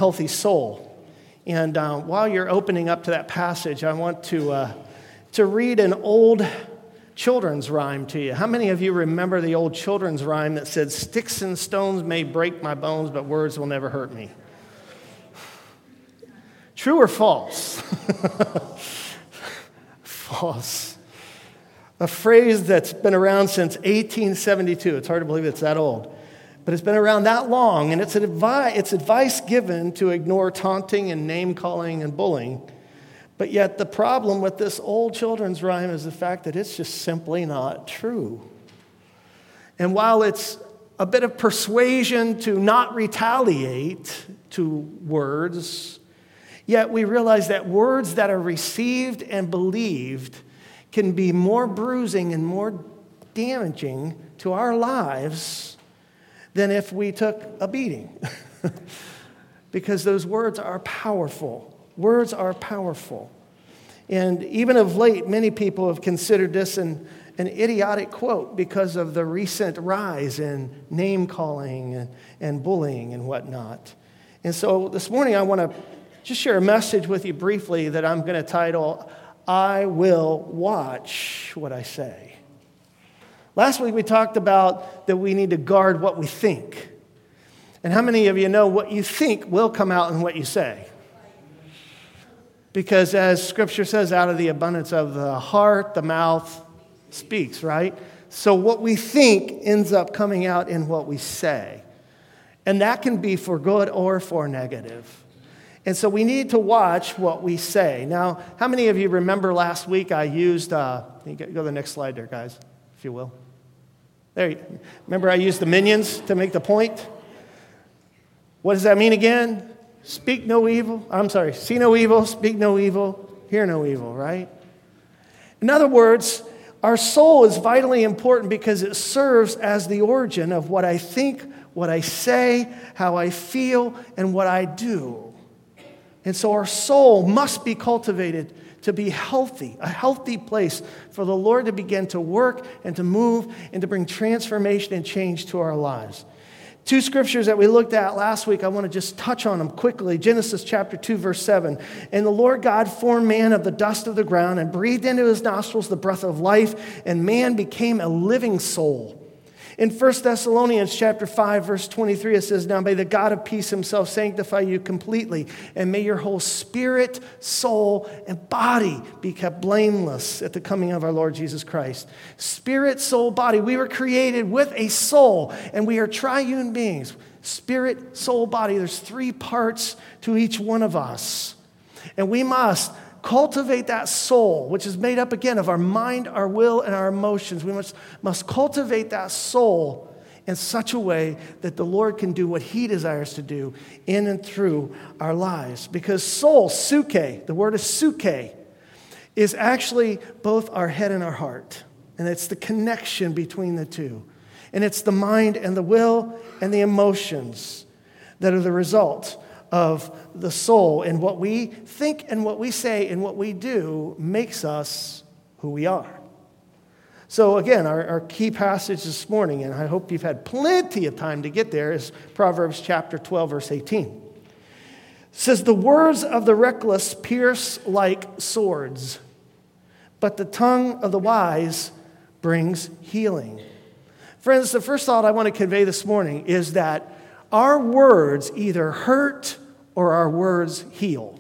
healthy soul. And while you're opening up to that passage, I want to read an old children's rhyme to you. How many of you remember the old children's rhyme that said, "Sticks and stones may break my bones, but words will never hurt me"? True or false? False. A phrase that's been around since 1872. It's hard to believe it's that old. But it's been around that long, and it's advice given to ignore taunting and name-calling and bullying. But yet the problem with this old children's rhyme is the fact that it's just simply not true. And while it's a bit of persuasion to not retaliate to words, yet we realize that words that are received and believed can be more bruising and more damaging to our lives than if we took a beating. Because those words are powerful. Words are powerful. And even of late, many people have considered this an idiotic quote because of the recent rise in name-calling and bullying and whatnot. And so this morning I want to just share a message with you briefly that I'm going to title, "I Will Watch What I Say." Last week we talked about that we need to guard what we think. And how many of you know what you think will come out in what you say? Because as Scripture says, out of the abundance of the heart, the mouth speaks, right? So what we think ends up coming out in what we say. And that can be for good or for negative. And so we need to watch what we say. Now, how many of you remember last week I used, go to the next slide there, guys, if you will. Remember I used the minions to make the point? What does that mean again? See no evil, speak no evil, hear no evil, right? In other words, our soul is vitally important because it serves as the origin of what I think, what I say, how I feel, and what I do. And so our soul must be cultivated to be healthy, a healthy place for the Lord to begin to work and to move and to bring transformation and change to our lives. Two scriptures that we looked at last week, I want to just touch on them quickly. Genesis chapter 2, verse 7. "And the Lord God formed man of the dust of the ground and breathed into his nostrils the breath of life, and man became a living soul." In 1 Thessalonians chapter 5, verse 23, it says, "Now may the God of peace himself sanctify you completely, and may your whole spirit, soul, and body be kept blameless at the coming of our Lord Jesus Christ." Spirit, soul, body. We were created with a soul, and we are triune beings. Spirit, soul, body. There's three parts to each one of us. And we must cultivate that soul, which is made up again of our mind, our will, and our emotions. We must cultivate that soul in such a way that the Lord can do what he desires to do in and through our lives. Because soul, suke, the word is suke, is actually both our head and our heart. And it's the connection between the two. And it's the mind and the will and the emotions that are the result of the soul, and what we think and what we say and what we do makes us who we are. So again, our key passage this morning, and I hope you've had plenty of time to get there, is Proverbs chapter 12, verse 18. It says, "The words of the reckless pierce like swords, but the tongue of the wise brings healing." Friends, the first thought I want to convey this morning is that our words either hurt or our words heal.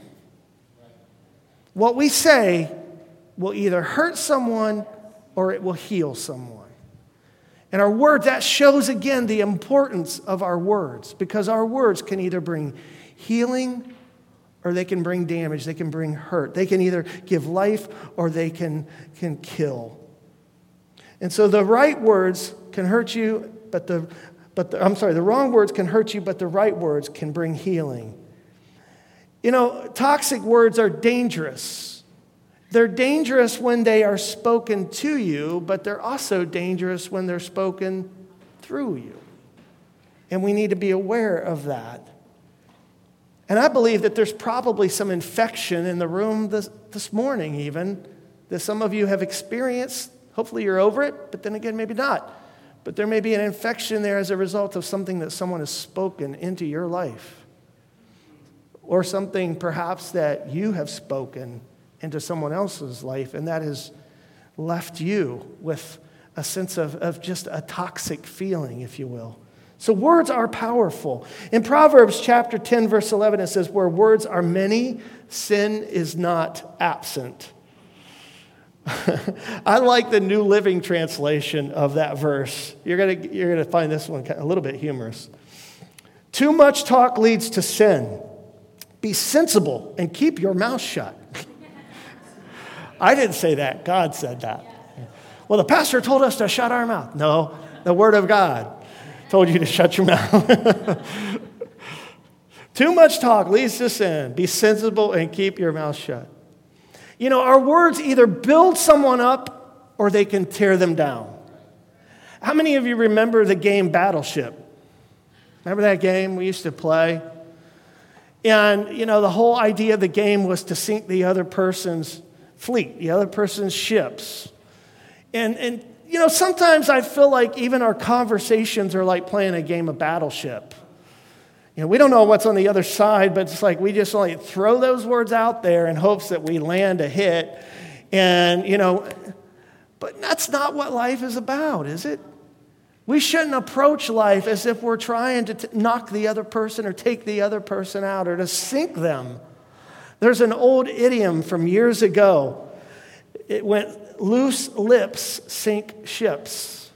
What we say will either hurt someone or it will heal someone. And our words, that shows again the importance of our words, because our words can either bring healing or they can bring damage, they can bring hurt. They can either give life or they can kill. And so the right words can hurt you, the wrong words can hurt you, but the right words can bring healing. You know, toxic words are dangerous. They're dangerous when they are spoken to you, but they're also dangerous when they're spoken through you. And we need to be aware of that. And I believe that there's probably some infection in the room this morning even, that some of you have experienced. Hopefully you're over it, but then again, maybe not. But there may be an infection there as a result of something that someone has spoken into your life. or something perhaps that you have spoken into someone else's life, and that has left you with a sense of just a toxic feeling, if you will. So words are powerful. In Proverbs chapter 10, verse 11, it says, where words are many, sin is not absent. I like the New Living Translation of that verse. You're gonna find this one a little bit humorous. Too much talk leads to sin. Be sensible and keep your mouth shut. I didn't say that. God said that. Well, the pastor told us to shut our mouth. No, the Word of God told you to shut your mouth. Too much talk leads to sin. Be sensible and keep your mouth shut. You know, our words either build someone up or they can tear them down. How many of you remember the game Battleship? Remember that game we used to play? And, you know, the whole idea of the game was to sink the other person's fleet, the other person's ships. And you know, sometimes I feel like even our conversations are like playing a game of Battleship. You know, we don't know what's on the other side, but it's like we just only throw those words out there in hopes that we land a hit. And, you know, but that's not what life is about, is it? We shouldn't approach life as if we're trying to knock the other person or take the other person out or to sink them. There's an old idiom from years ago. It went, loose lips sink ships.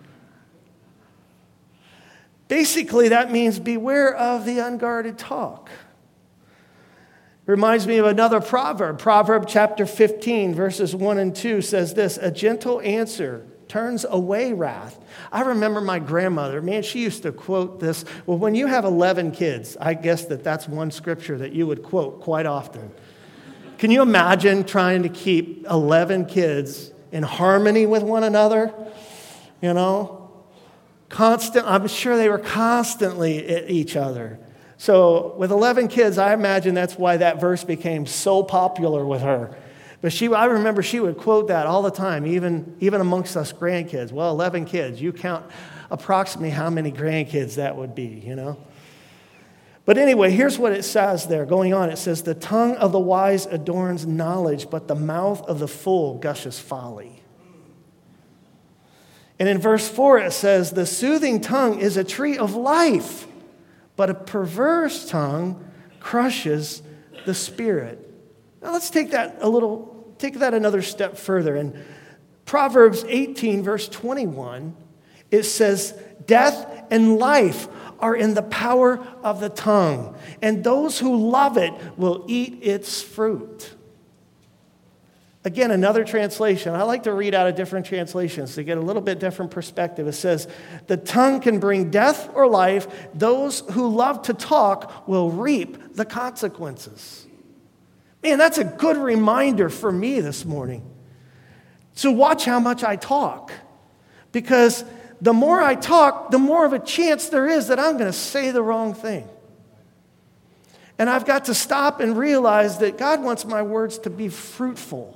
Basically, that means beware of the unguarded talk. Reminds me of another proverb. Proverb chapter 15, verses 1 and 2 says this, a gentle answer turns away wrath. I remember my grandmother, man, she used to quote this. Well, when you have 11 kids, I guess that's one scripture that you would quote quite often. Can you imagine trying to keep 11 kids in harmony with one another? You know? I'm sure they were constantly at each other. So with 11 kids, I imagine that's why that verse became so popular with her. But I remember she would quote that all the time, even amongst us grandkids. Well, 11 kids, you count approximately how many grandkids that would be, you know? But anyway, here's what it says there. Going on, it says, the tongue of the wise adorns knowledge, but the mouth of the fool gushes folly. And in verse 4, it says, the soothing tongue is a tree of life, but a perverse tongue crushes the spirit. Now let's take that another step further. In Proverbs 18, verse 21, it says, death and life are in the power of the tongue, and those who love it will eat its fruit. Again, another translation. I like to read out of different translations to get a little bit different perspective. It says, the tongue can bring death or life. Those who love to talk will reap the consequences. Man, that's a good reminder for me this morning. So watch how much I talk. Because the more I talk, the more of a chance there is that I'm going to say the wrong thing. And I've got to stop and realize that God wants my words to be fruitful.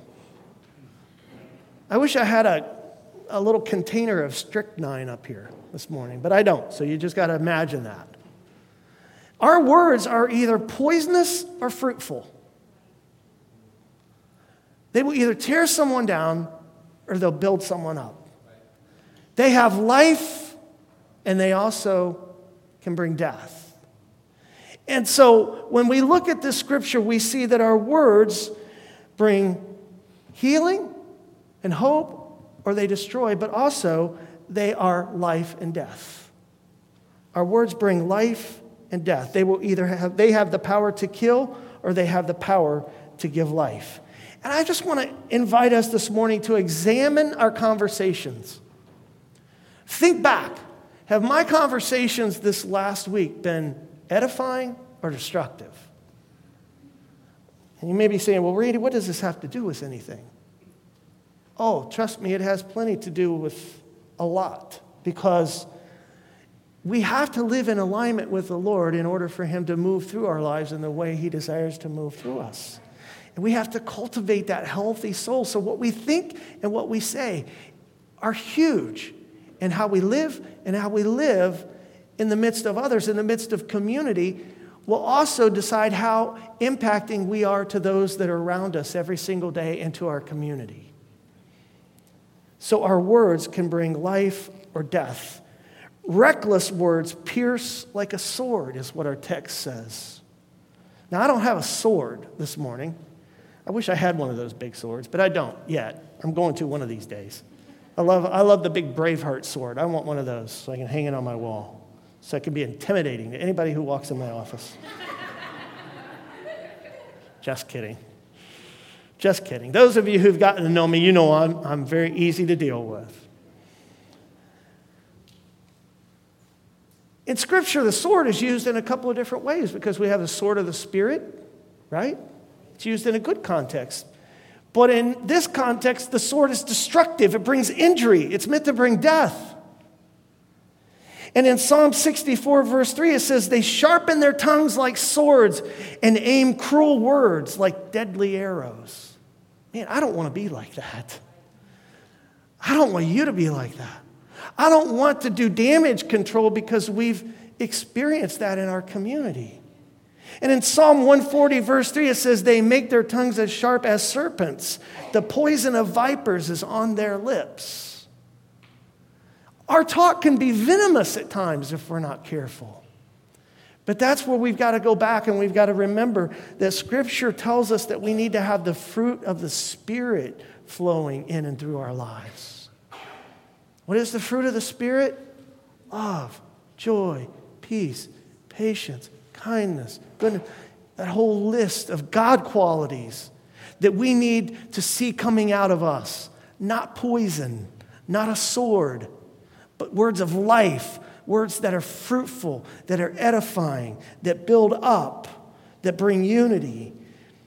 I wish I had a little container of strychnine up here this morning, but I don't. So you just got to imagine that. Our words are either poisonous or fruitful. They will either tear someone down or they'll build someone up. They have life and they also can bring death. And so when we look at this scripture, we see that our words bring healing and hope, or they destroy, but also they are life and death. Our words bring life and death. They have the power to kill or they have the power to give life. And I just want to invite us this morning to examine our conversations. Think back. Have my conversations this last week been edifying or destructive? And you may be saying, well, Randy, what does this have to do with anything? Oh, trust me, it has plenty to do with a lot. Because we have to live in alignment with the Lord in order for Him to move through our lives in the way He desires to move through us. And we have to cultivate that healthy soul. So what we think and what we say are huge in how we live and how we live in the midst of others, in the midst of community. will also decide how impacting we are to those that are around us every single day and to our community. So our words can bring life or death. Reckless words pierce like a sword, is what our text says. Now, I don't have a sword this morning. I wish I had one of those big swords, but I don't yet. I'm going to one of these days. I love the big Braveheart sword. I want one of those so I can hang it on my wall, so it can be intimidating to anybody who walks in my office. Just kidding. Just kidding. Those of you who've gotten to know me, you know I'm very easy to deal with. In Scripture, the sword is used in a couple of different ways because we have the sword of the Spirit, right? It's used in a good context. But in this context, the sword is destructive. It brings injury. It's meant to bring death. And in Psalm 64, verse 3, it says, they sharpen their tongues like swords and aim cruel words like deadly arrows. Man, I don't want to be like that. I don't want you to be like that. I don't want to do damage control because we've experienced that in our community. And in Psalm 140, verse 3, it says, they make their tongues as sharp as serpents. The poison of vipers is on their lips. Our talk can be venomous at times if we're not careful. But that's where we've got to go back and we've got to remember that Scripture tells us that we need to have the fruit of the Spirit flowing in and through our lives. What is the fruit of the Spirit? Love, joy, peace, patience, kindness, goodness. That whole list of God qualities that we need to see coming out of us. Not poison, not a sword, but words of life, words that are fruitful, that are edifying, that build up, that bring unity.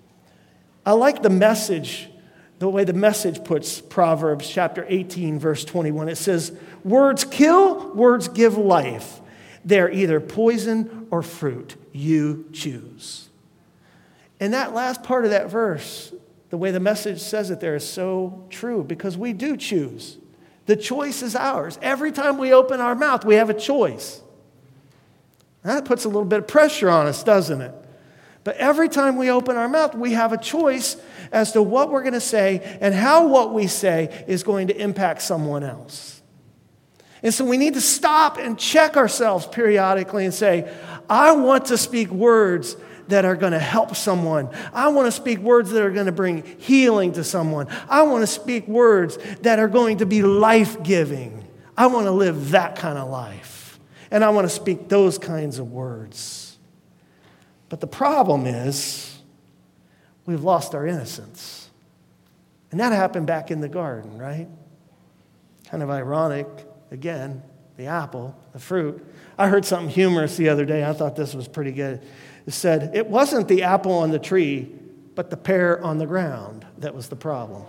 I like the Message. The way the Message puts Proverbs chapter 18, verse 21, it says, words kill, words give life. They're either poison or fruit. You choose. And that last part of that verse, the way the Message says it there is so true because we do choose. The choice is ours. Every time we open our mouth, we have a choice. That puts a little bit of pressure on us, doesn't it? But every time we open our mouth, we have a choice as to what we're going to say and how what we say is going to impact someone else. And so we need to stop and check ourselves periodically and say, I want to speak words that are going to help someone. I want to speak words that are going to bring healing to someone. I want to speak words that are going to be life-giving. I want to live that kind of life. And I want to speak those kinds of words. But the problem is, we've lost our innocence. And that happened back in the garden, right? Kind of ironic, again, the apple, the fruit. I heard something humorous the other day. I thought this was pretty good. It said, it wasn't the apple on the tree, but the pear on the ground that was the problem.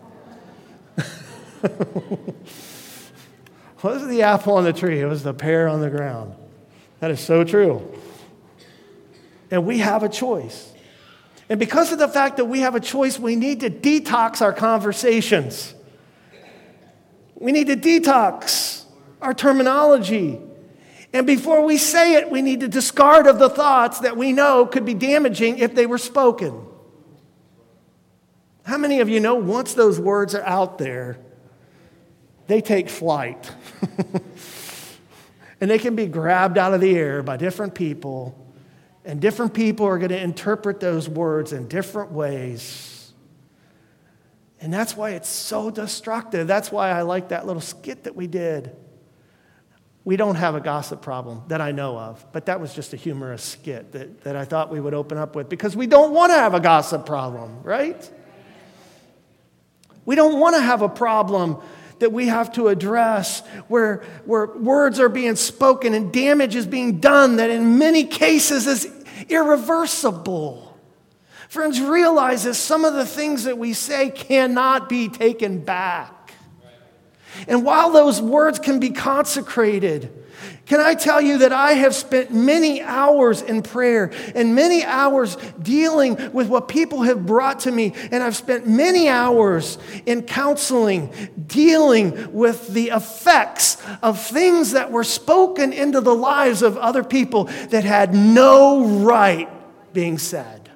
It wasn't the apple on the tree, it was the pear on the ground. That is so true. And we have a choice. And because of the fact that we have a choice, we need to detox our conversations. We need to detox our terminology. And before we say it, we need to discard of the thoughts that we know could be damaging if they were spoken. How many of you know once those words are out there, they take flight? And they can be grabbed out of the air by different people. And different people are going to interpret those words in different ways. And that's why it's so destructive. That's why I like that little skit that we did. We don't have a gossip problem that I know of, but that was just a humorous skit that I thought we would open up with because we don't want to have a gossip problem, right? We don't want to have a problem that we have to address where words are being spoken and damage is being done that in many cases is irreversible. Friends, realize that some of the things that we say cannot be taken back. And while those words can be consecrated, Can I tell you that I have spent many hours in prayer and many hours dealing with what people have brought to me, and I've spent many hours in counseling, dealing with the effects of things that were spoken into the lives of other people that had no right being said.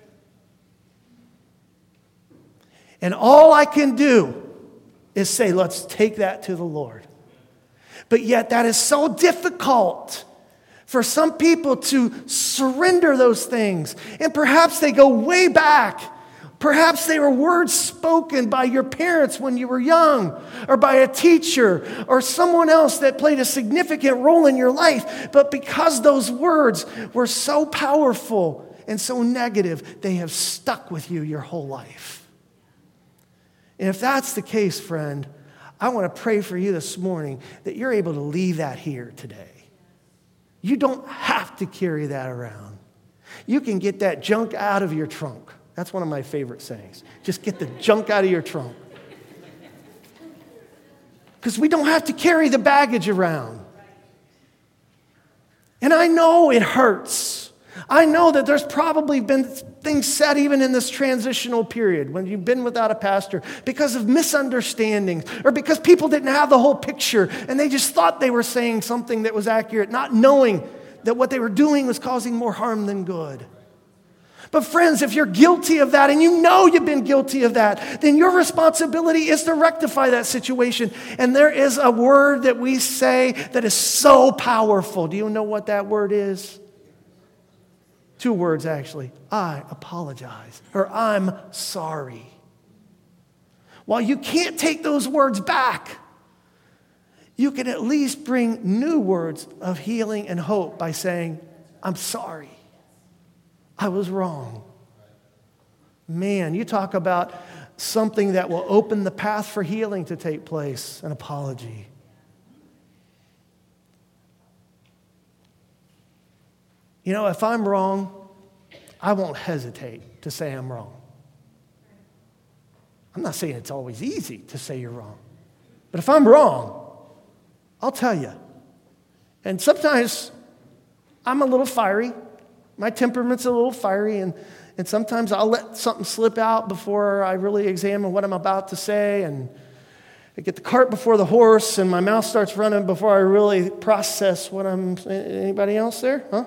And all I can do is say, let's take that to the Lord. But yet that is so difficult for some people to surrender those things. And perhaps they go way back. Perhaps they were words spoken by your parents when you were young, or by a teacher, or someone else that played a significant role in your life. But because those words were so powerful and so negative, they have stuck with you your whole life. And if that's the case, friend, I want to pray for you this morning that you're able to leave that here today. You don't have to carry that around. You can get that junk out of your trunk. That's one of my favorite sayings. Just get the junk out of your trunk. Because we don't have to carry the baggage around. And I know it hurts. I know that there's probably been things said even in this transitional period when you've been without a pastor because of misunderstandings or because people didn't have the whole picture and they just thought they were saying something that was accurate, not knowing that what they were doing was causing more harm than good. But friends, if you're guilty of that and you know you've been guilty of that, then your responsibility is to rectify that situation. And there is a word that we say that is so powerful. Do you know what that word is? 2 words, actually. I apologize, or I'm sorry. While you can't take those words back, you can at least bring new words of healing and hope by saying, I'm sorry. I was wrong. Man, you talk about something that will open the path for healing to take place, an apology. You know, if I'm wrong, I won't hesitate to say I'm wrong. I'm not saying it's always easy to say you're wrong. But if I'm wrong, I'll tell you. And sometimes I'm a little fiery. My temperament's a little fiery, and sometimes I'll let something slip out before I really examine what I'm about to say, and I get the cart before the horse, and my mouth starts running before I really process what I'm saying. Anybody else there? Huh?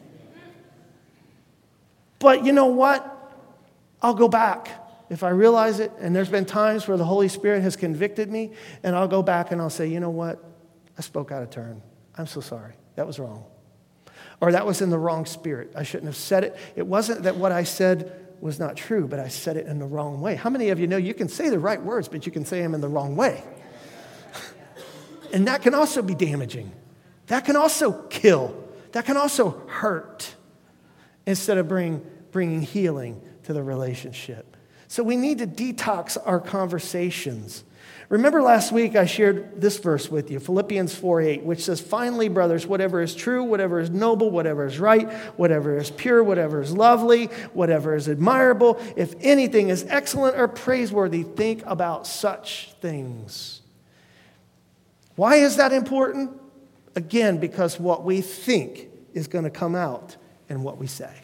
But you know what? I'll go back if I realize it, and there's been times where the Holy Spirit has convicted me, and I'll go back and I'll say, you know what? I spoke out of turn. I'm so sorry. That was wrong. Or that was in the wrong spirit. I shouldn't have said it. It wasn't that what I said was not true, but I said it in the wrong way. How many of you know you can say the right words, but you can say them in the wrong way? And that can also be damaging. That can also kill. That can also hurt instead of bringing healing to the relationship. So we need to detox our conversations. Remember last week I shared this verse with you, Philippians 4:8, which says, finally, brothers, whatever is true, whatever is noble, whatever is right, whatever is pure, whatever is lovely, whatever is admirable, if anything is excellent or praiseworthy, think about such things. Why is that important? Again, because what we think is going to come out in what we say.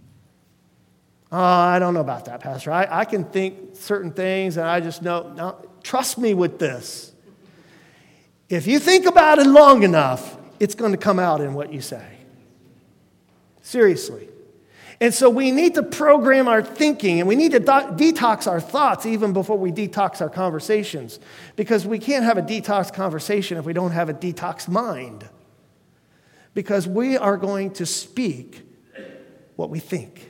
I don't know about that, Pastor. I can think certain things and I just know, no, trust me with this. If you think about it long enough, it's going to come out in what you say. Seriously. And so we need to program our thinking, and we need to detox our thoughts even before we detox our conversations. Because we can't have a detox conversation if we don't have a detox mind. Because we are going to speak what we think.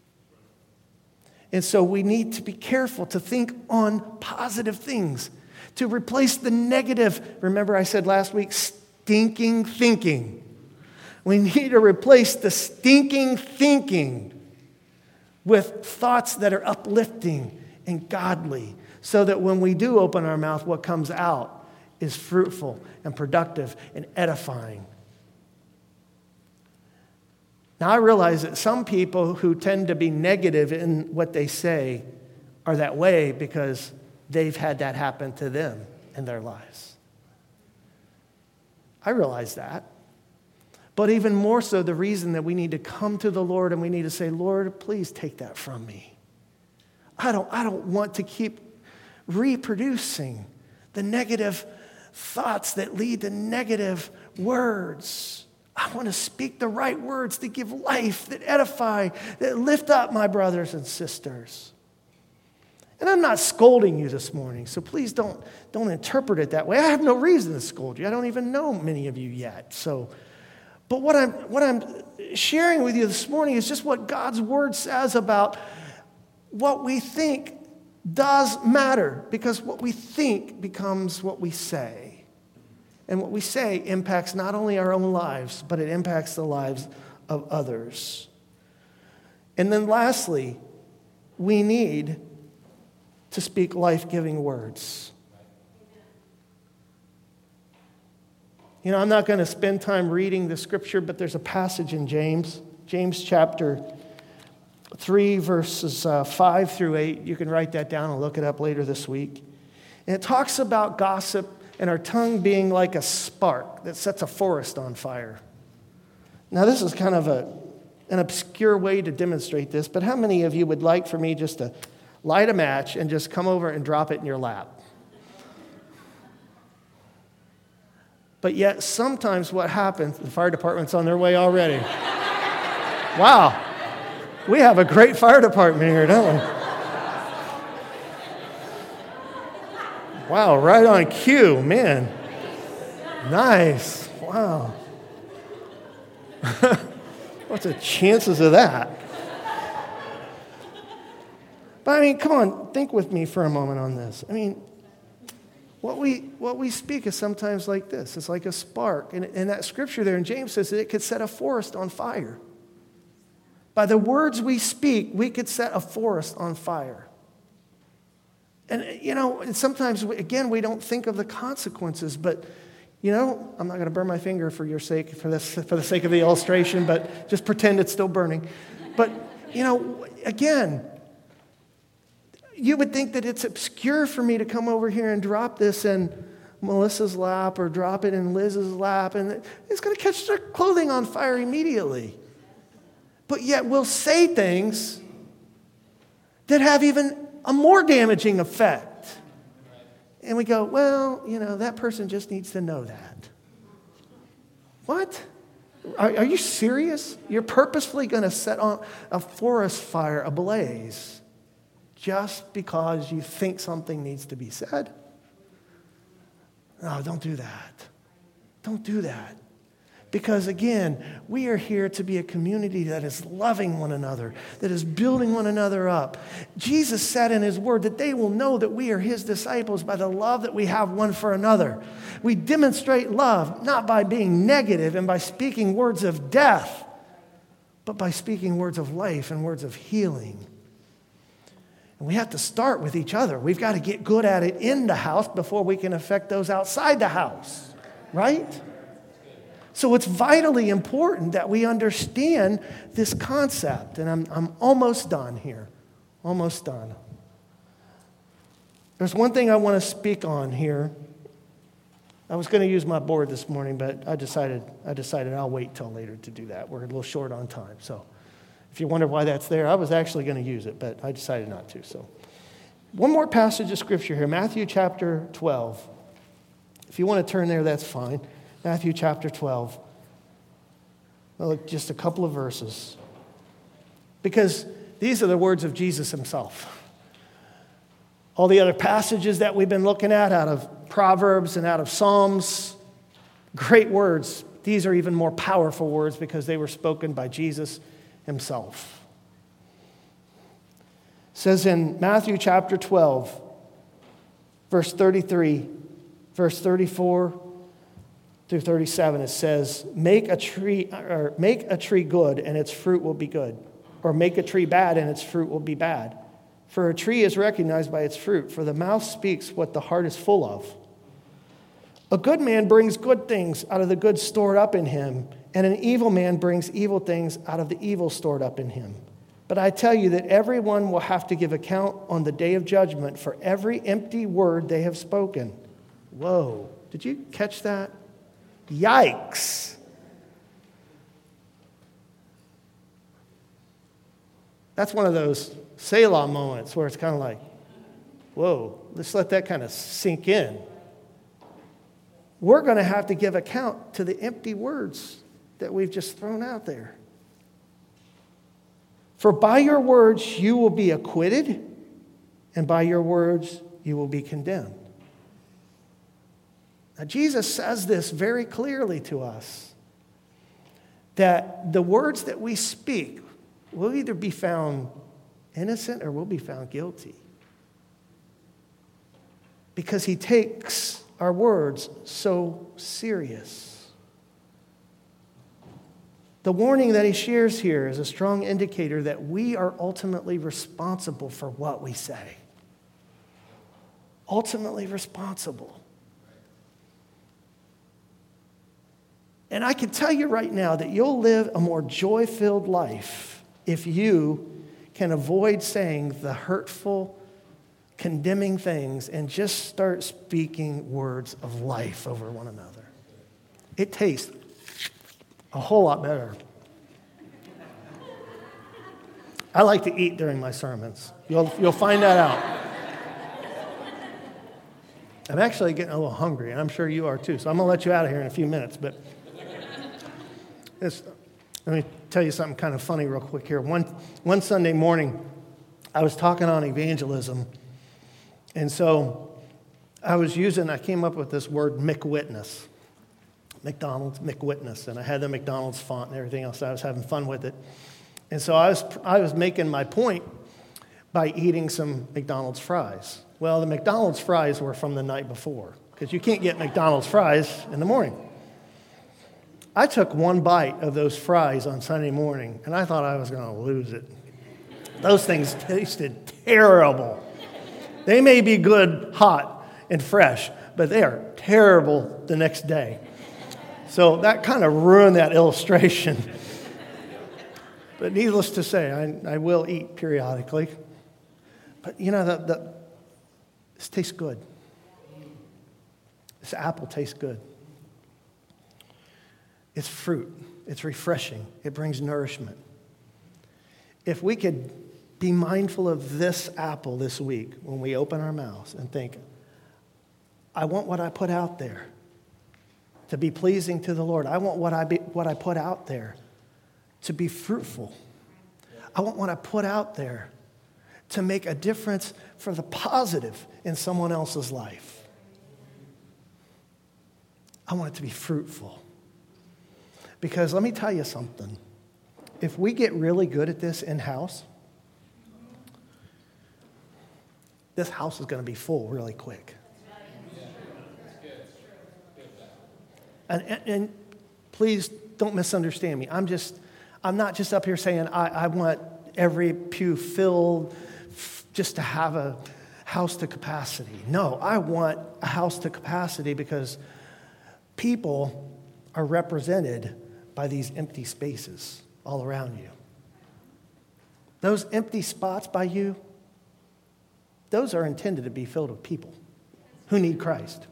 And so we need to be careful to think on positive things, to replace the negative. Remember I said last week, stinking thinking. We need to replace the stinking thinking with thoughts that are uplifting and godly, so that when we do open our mouth, what comes out is fruitful and productive and edifying. Now, I realize that some people who tend to be negative in what they say are that way because they've had that happen to them in their lives. I realize that. But even more so, the reason that we need to come to the Lord and we need to say, Lord, please take that from me. I don't want to keep reproducing the negative thoughts that lead to negative words. I want to speak the right words that give life, that edify, that lift up my brothers and sisters. And I'm not scolding you this morning, so please don't interpret it that way. I have no reason to scold you. I don't even know many of you yet. But what I'm sharing with you this morning is just what God's word says about what we think does matter, because what we think becomes what we say. And what we say impacts not only our own lives, but it impacts the lives of others. And then lastly, we need to speak life-giving words. You know, I'm not going to spend time reading the scripture, but there's a passage in James chapter 3, verses 5 through 8. You can write that down and look it up later this week. And it talks about gossip and our tongue being like a spark that sets a forest on fire. Now, this is kind of an obscure way to demonstrate this, but how many of you would like for me just to light a match and just come over and drop it in your lap? But yet, sometimes what happens, the fire department's on their way already. Wow. We have a great fire department here, don't we? Wow, right on cue, man. Nice. Wow. What's the chances of that? But I mean, come on, think with me for a moment on this. I mean, what we speak is sometimes like this. It's like a spark. And that scripture there in James says that it could set a forest on fire. By the words we speak, we could set a forest on fire. And, you know, and sometimes, again, we don't think of the consequences. But, you know, I'm not going to burn my finger for your sake, for the sake of the illustration, but just pretend it's still burning. But, you know, again, you would think that it's obscure for me to come over here and drop this in Melissa's lap or drop it in Liz's lap, and it's going to catch their clothing on fire immediately. But yet we'll say things that have even a more damaging effect. And we go, well, you know, that person just needs to know that. What? Are you serious? You're purposefully going to set on a forest fire ablaze just because you think something needs to be said? No, don't do that. Don't do that. Because again, we are here to be a community that is loving one another, that is building one another up. Jesus said in his word that they will know that we are his disciples by the love that we have one for another. We demonstrate love not by being negative and by speaking words of death, but by speaking words of life and words of healing. And we have to start with each other. We've got to get good at it in the house before we can affect those outside the house, right? So it's vitally important that we understand this concept. And I'm almost done here. Almost done. There's one thing I want to speak on here. I was going to use my board this morning, but I decided I'll wait till later to do that. We're a little short on time. So if you wonder why that's there, I was actually going to use it, but I decided not to. So one more passage of scripture here, Matthew chapter 12. If you want to turn there, that's fine. Matthew chapter 12. Well, look, just a couple of verses. Because these are the words of Jesus himself. All the other passages that we've been looking at out of Proverbs and out of Psalms, great words. These are even more powerful words because they were spoken by Jesus himself. It says in Matthew chapter 12, verse 33, verse 34, through 37, it says, make a tree good and its fruit will be good, or make a tree bad and its fruit will be bad. For a tree is recognized by its fruit, for the mouth speaks what the heart is full of. A good man brings good things out of the good stored up in him, and an evil man brings evil things out of the evil stored up in him. But I tell you that everyone will have to give account on the day of judgment for every empty word they have spoken. Whoa, did you catch that? Yikes. That's one of those Selah moments where it's kind of like, whoa, let's let that kind of sink in. We're going to have to give account to the empty words that we've just thrown out there. For by your words you will be acquitted, and by your words you will be condemned. Now, Jesus says this very clearly to us, that the words that we speak will either be found innocent or will be found guilty. Because he takes our words so serious. The warning that he shares here is a strong indicator that we are ultimately responsible for what we say. Ultimately responsible. And I can tell you right now that you'll live a more joy-filled life if you can avoid saying the hurtful, condemning things and just start speaking words of life over one another. It tastes a whole lot better. I like to eat during my sermons. You'll find that out. I'm actually getting a little hungry, and I'm sure you are too, so I'm going to let you out of here in a few minutes. But let me tell you something kind of funny real quick here. One Sunday morning, I was talking on evangelism, and so I came up with this word McWitness. McDonald's, McWitness, and I had the McDonald's font and everything else. I was having fun with it. And so I was making my point by eating some McDonald's fries. Well, the McDonald's fries were from the night before, because you can't get McDonald's fries in the morning. I took one bite of those fries on Sunday morning, and I thought I was going to lose it. Those things tasted terrible. They may be good, hot, and fresh, but they are terrible the next day. So that kind of ruined that illustration. But needless to say, I will eat periodically. But you know, this tastes good. This apple tastes good. It's fruit. It's refreshing. It brings nourishment. If we could be mindful of this apple this week when we open our mouths and think, I want what I put out there to be pleasing to the Lord. I want what I put out there to be fruitful. I want what I put out there to make a difference for the positive in someone else's life. I want it to be fruitful. Because let me tell you something. If we get really good at this in-house, this house is going to be full really quick. And please don't misunderstand me. I'm not just up here saying I want every pew filled just to have a house to capacity. No, I want a house to capacity because people are represented by these empty spaces all around you. Those empty spots by you, those are intended to be filled with people who need Christ.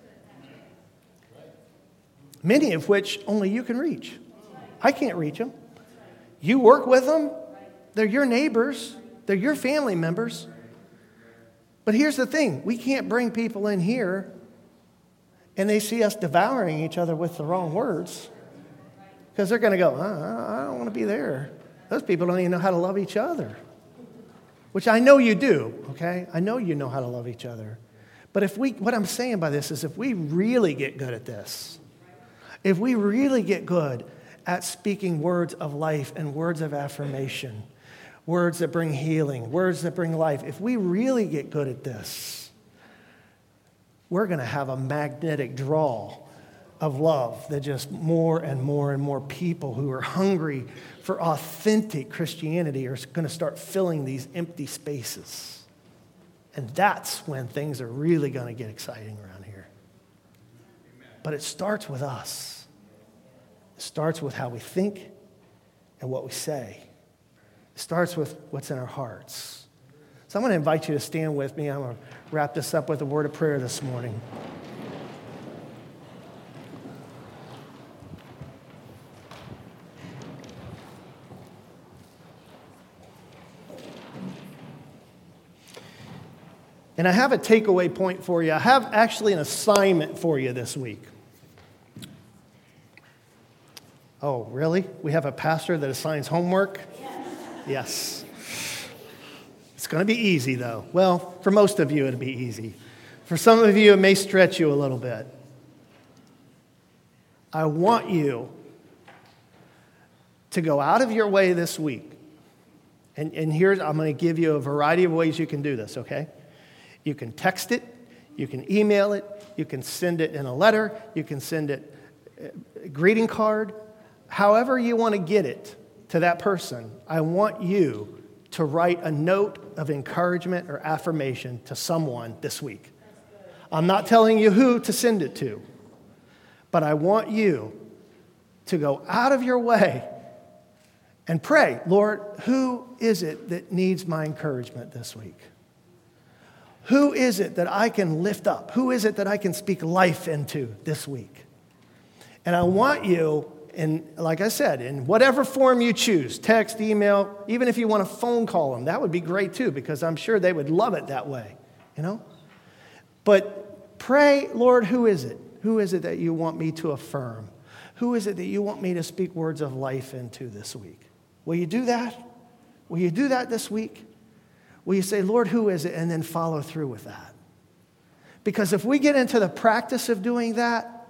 Many of which only you can reach. I can't reach them. You work with them. They're your neighbors. They're your family members. But here's the thing. We can't bring people in here and they see us devouring each other with the wrong words. Because they're going to go, I don't want to be there. Those people don't even know how to love each other. Which I know you do, okay? I know you know how to love each other. But what I'm saying by this is if we really get good at this, if we really get good at speaking words of life and words of affirmation, words that bring healing, words that bring life, if we really get good at this, we're going to have a magnetic draw of love that just more and more and more people who are hungry for authentic Christianity are going to start filling these empty spaces. And that's when things are really going to get exciting around here. But it starts with us. It starts with how we think and what we say. It starts with what's in our hearts. So I'm going to invite you to stand with me. I'm going to wrap this up with a word of prayer this morning. And I have a takeaway point for you. I have actually an assignment for you this week. Oh, really? We have a pastor that assigns homework? Yes. It's going to be easy, though. Well, for most of you, it'll be easy. For some of you, it may stretch you a little bit. I want you to go out of your way this week. And here's, I'm going to give you a variety of ways you can do this, okay? You can text it, you can email it, you can send it in a letter, you can send it a greeting card. However you want to get it to that person, I want you to write a note of encouragement or affirmation to someone this week. I'm not telling you who to send it to, but I want you to go out of your way and pray, Lord, who is it that needs my encouragement this week? Who is it that I can lift up? Who is it that I can speak life into this week? And I want you, and like I said, in whatever form you choose, text, email, even if you want to phone call them, that would be great too, because I'm sure they would love it that way, you know? But pray, Lord, who is it? Who is it that you want me to affirm? Who is it that you want me to speak words of life into this week? Will you do that? Will you do that this week? Will you say, Lord, who is it? And then follow through with that. Because if we get into the practice of doing that,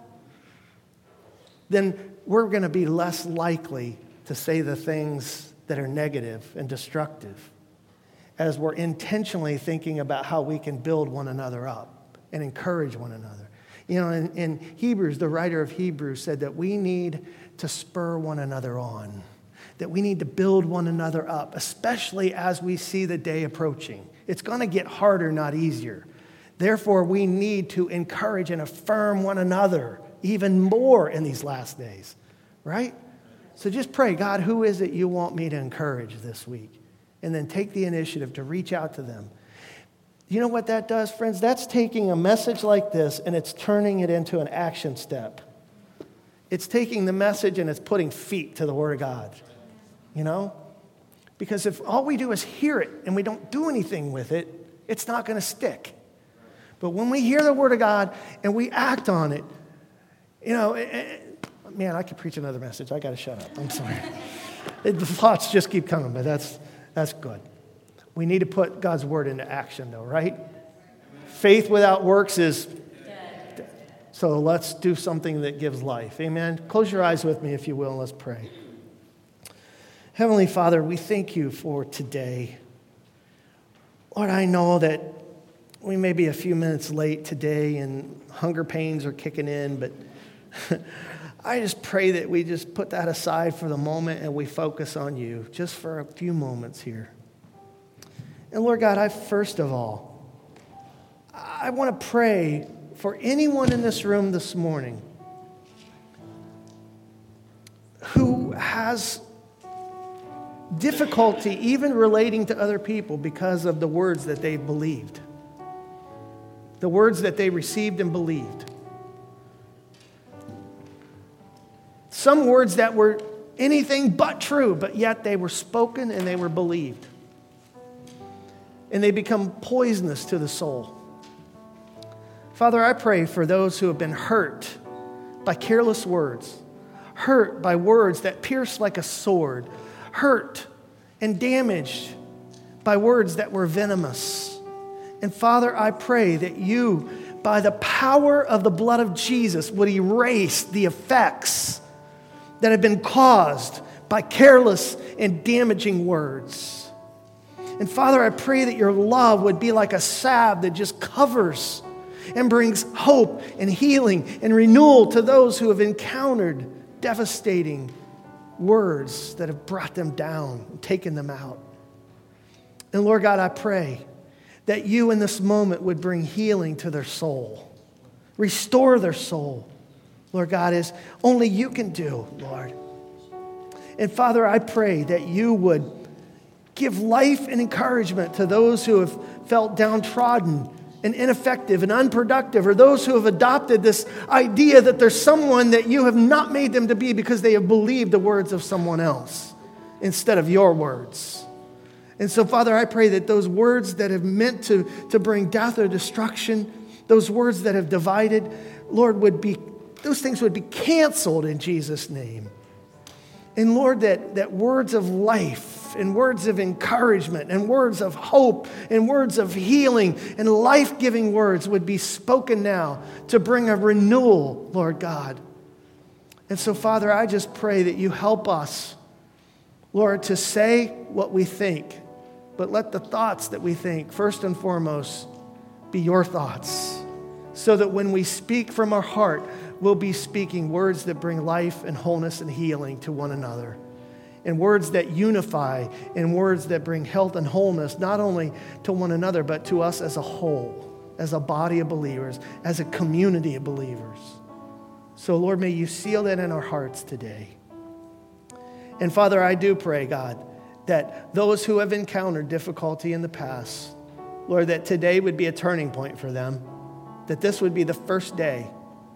then we're going to be less likely to say the things that are negative and destructive as we're intentionally thinking about how we can build one another up and encourage one another. You know, in Hebrews, the writer of Hebrews said that we need to spur one another on, that we need to build one another up, especially as we see the day approaching. It's going to get harder, not easier. Therefore, we need to encourage and affirm one another even more in these last days, right? So just pray, God, who is it you want me to encourage this week? And then take the initiative to reach out to them. You know what that does, friends? That's taking a message like this and it's turning it into an action step. It's taking the message and it's putting feet to the Word of God, you know? Because if all we do is hear it and we don't do anything with it, it's not going to stick. But when we hear the Word of God and we act on it, you know, man, I could preach another message. I got to shut up. I'm sorry. The thoughts just keep coming, but that's good. We need to put God's Word into action, though, right? Faith without works is dead. So let's do something that gives life. Amen? Close your eyes with me, if you will, and let's pray. Heavenly Father, we thank you for today. Lord, I know that we may be a few minutes late today and hunger pains are kicking in, but I just pray that we just put that aside for the moment and we focus on you just for a few moments here. And Lord God, first of all, I want to pray for anyone in this room this morning who has difficulty even relating to other people because of the words that they've believed, the words that they received and believed. Some words that were anything but true, but yet they were spoken and they were believed. And they become poisonous to the soul. Father, I pray for those who have been hurt by careless words, hurt by words that pierce like a sword, hurt and damaged by words that were venomous. And Father, I pray that you, by the power of the blood of Jesus, would erase the effects that have been caused by careless and damaging words. And Father, I pray that your love would be like a salve that just covers and brings hope and healing and renewal to those who have encountered devastating words that have brought them down and taken them out. And Lord God, I pray that you in this moment would bring healing to their soul, restore their soul, Lord God, as only you can do, Lord. And Father, I pray that you would give life and encouragement to those who have felt downtrodden and ineffective and unproductive, or those who have adopted this idea that there's someone that you have not made them to be because they have believed the words of someone else instead of your words. And so, Father, I pray that those words that have meant to bring death or destruction, those words that have divided, Lord, those things would be canceled in Jesus' name. And Lord, that words of life and words of encouragement and words of hope and words of healing and life-giving words would be spoken now to bring a renewal, Lord God. And so, Father, I just pray that you help us, Lord, to say what we think, but let the thoughts that we think, first and foremost, be your thoughts, so that when we speak from our heart, we'll be speaking words that bring life and wholeness and healing to one another, and words that unify, and words that bring health and wholeness, not only to one another, but to us as a whole, as a body of believers, as a community of believers. So, Lord, may you seal that in our hearts today. And Father, I do pray, God, that those who have encountered difficulty in the past, Lord, that today would be a turning point for them, that this would be the first day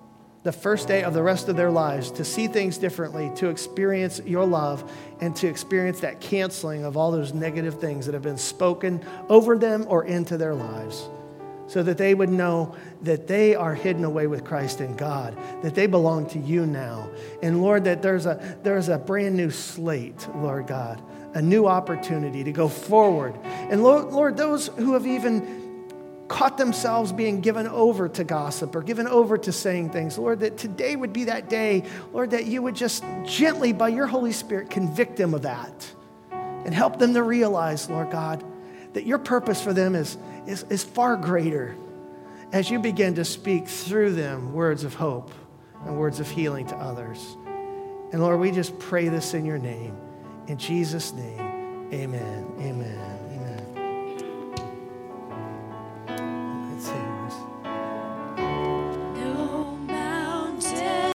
of the rest of their lives to see things differently, to experience your love, and to experience that canceling of all those negative things that have been spoken over them or into their lives, so that they would know that they are hidden away with Christ in God, that they belong to you now. And Lord, that there's a brand new slate, Lord God, a new opportunity to go forward. And Lord, those who have even caught themselves being given over to gossip or given over to saying things, Lord, that today would be that day, Lord, that you would just gently, by your Holy Spirit, convict them of that and help them to realize, Lord God, that your purpose for them is far greater as you begin to speak through them words of hope and words of healing to others. And Lord, we just pray this in your name. In Jesus' name, amen. Amen.